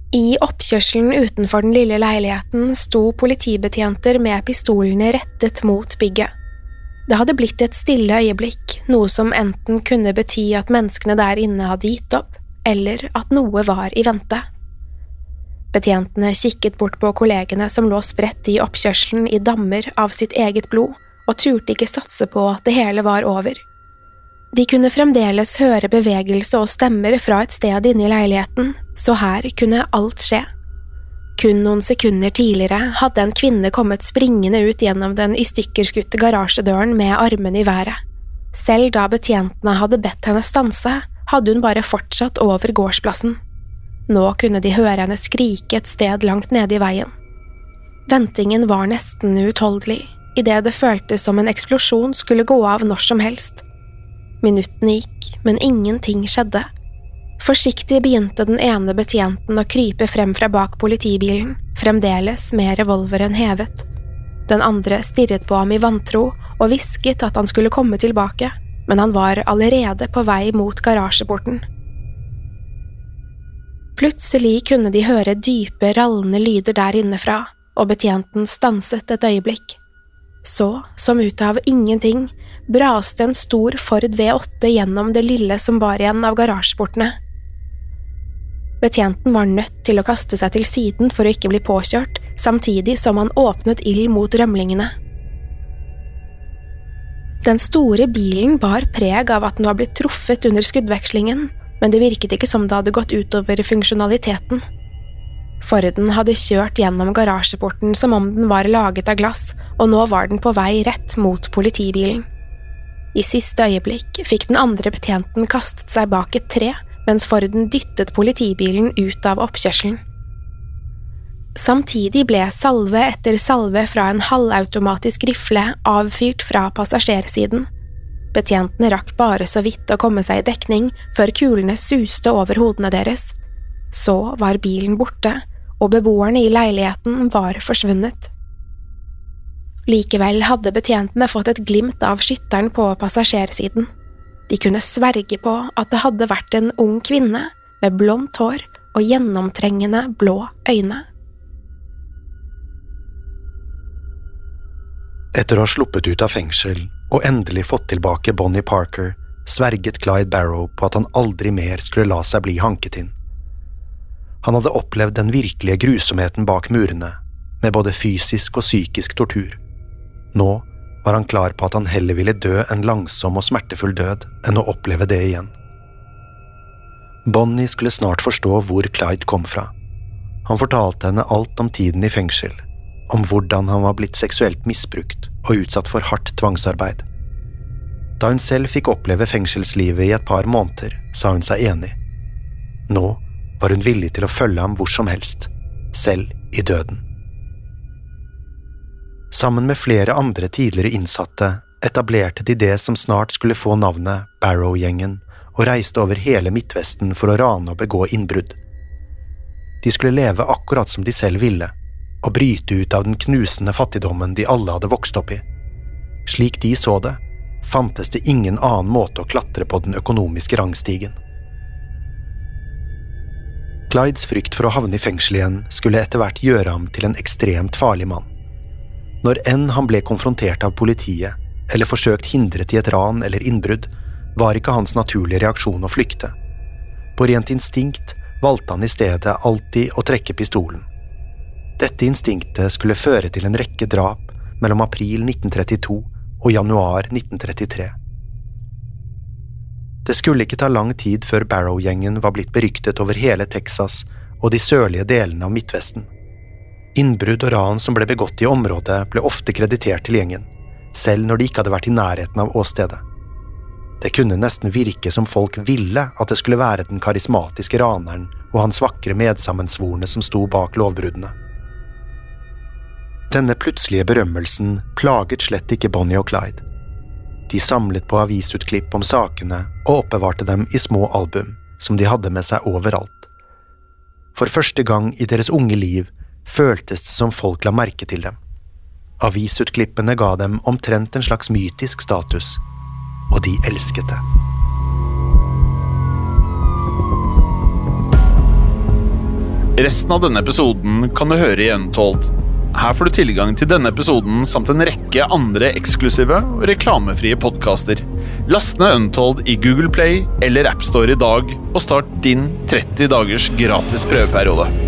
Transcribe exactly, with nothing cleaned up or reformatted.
I oppkjørselen utenfor den lille leiligheten sto politibetjenter med pistolene rettet mot bygget. Det hadde blitt et stille øyeblikk, noe som enten kunne bety at menneskene der inne hadde gitt opp, eller at noe var i vente. Betjentene kikket bort på kollegene som lå spredt i oppkjørselen i dammer av sitt eget blod, og turte ikke satse på at det hele var over. De kunne fremdeles høre bevegelse og stemmer fra et sted inne i leiligheten, så her kunne alt skje. Kun noen sekunder tidligere hadde en kvinne kommet springende ut gjennom den i stykkerskutte garasjedøren med armene i været. Selv da betjentene hadde bedt henne stanse, hadde hun bare fortsatt over gårdsplassen. Nå kunne de høre henne skrike et sted langt nede i veien. Ventingen var nesten uutholdelig, i det det føltes som en eksplosjon skulle gå av når som helst. Minuttene gikk, men ingenting skjedde. Forsiktig begynte den ene betjenten å krype frem fra bak politibilen, fremdeles med revolveren hevet. Den andre stirret på ham i vantro og hvisket at han skulle komme tilbake, men han var allerede på vei mot garasjeporten. Plutselig kunne de høre dype, rallende lyder der innefra, og betjenten stanset et øyeblikk. Så, som ut av ingenting, braste en stor Ford V åtte gjennom det lille som var igjen av garasjeportene. Betjenten var nødt til å kaste seg til siden for å ikke bli påkjørt, samtidig som han åpnet ild mot rømlingene. Den store bilen bar preg av at den var blitt truffet under skuddvekslingen, men det virket ikke som det hadde gått utover funksjonaliteten. Forden hadde kjørt gjennom garasjeporten som om den var laget av glass, og nå var den på vei rett mot politibilen. I siste øyeblikk fikk den andre betjenten kastet seg bak et tre, mens Forden dyttet politibilen ut av oppkjørselen. Samtidig ble salve etter salve fra en halvautomatisk rifle avfyrt fra passasjersiden. Betjentene rakk bare så vidt å komme seg i dekning før kulene suste over hodene deres. Så var bilen borte, og beboerne i leiligheten var forsvunnet. Likevel hadde betjentene fått et glimt av skytteren på passasjersiden. De kunne sverge på at det hadde vært en ung kvinne med blondt hår og gjennomtrengende blå øyne. Etter å ha sluppet ut av fengsel og endelig fått tilbake Bonnie Parker, sverget Clyde Barrow på at han aldri mer skulle la seg bli hanket inn. Han hadde opplevd den virkelige grusomheten bak murene, med både fysisk og psykisk tortur. Nå var han klar på at han heller ville dø en langsom og smertefull død enn å oppleve det igjen. Bonnie skulle snart forstå hvor Clyde kom fra. Han fortalte henne alt om tiden i fengsel, om hvordan han var blitt seksuelt misbrukt og utsatt for hardt tvangsarbeid. Da hun selv fikk oppleve fengselslivet i et par måneder, sa hun seg enig. Nå var hun villig til å følge ham hvor som helst, selv i døden. Sammen med flere andre tidligere innsatte etablerte de det som snart skulle få navnet Barrow-gjengen, og reiste over hele Midtvesten for å rane og begå innbrudd. De skulle leve akkurat som de selv ville, og bryte ut av den knusende fattigdommen de alle hadde vokst opp i. Slik de så det, fantes det ingen annen måte å klatre på den økonomiske rangstigen. Clydes frykt for å havne i fengsel igjen skulle etter hvert gjøre ham til en ekstremt farlig mann. Når enn han ble konfrontert av politiet, eller forsøkt hindret i et ran eller innbrudd, var ikke hans naturlige reaksjon å flykte. På rent instinkt valgte han i stedet alltid å trekke pistolen. Dette instinktet skulle føre til en rekke drap mellom april nitten trettito og januar nitten trettitre. Det skulle ikke ta lang tid før Barrow-gjengen var blitt beryktet over hele Texas og de sørlige delene av Midtvesten. Innbrudd og ran som ble begått i området ble ofte kreditert til gjengen, selv når de ikke hadde vært i nærheten av åstedet. Det kunne nesten virke som folk ville at det skulle være den karismatiske raneren og hans vakre medsammensvorne som sto bak lovbruddene. Denne plutselige berømmelsen plaget slett ikke Bonnie og Clyde. De samlet på avisutklipp om sakene og oppbevarte dem i små album, som de hadde med seg overalt. For første gang i deres unge liv føltes det som folk la merke til dem. Avisutklippene ga dem omtrent en slags mytisk status, og de elsket det. Resten av denne episoden kan du høre i Untold. Her får du tilgang til denne episoden samt en rekke andre eksklusive og reklamefrie podcaster. Last ned Untold i Google Play eller App Store i dag og start din tretti dagers gratis prøveperiode.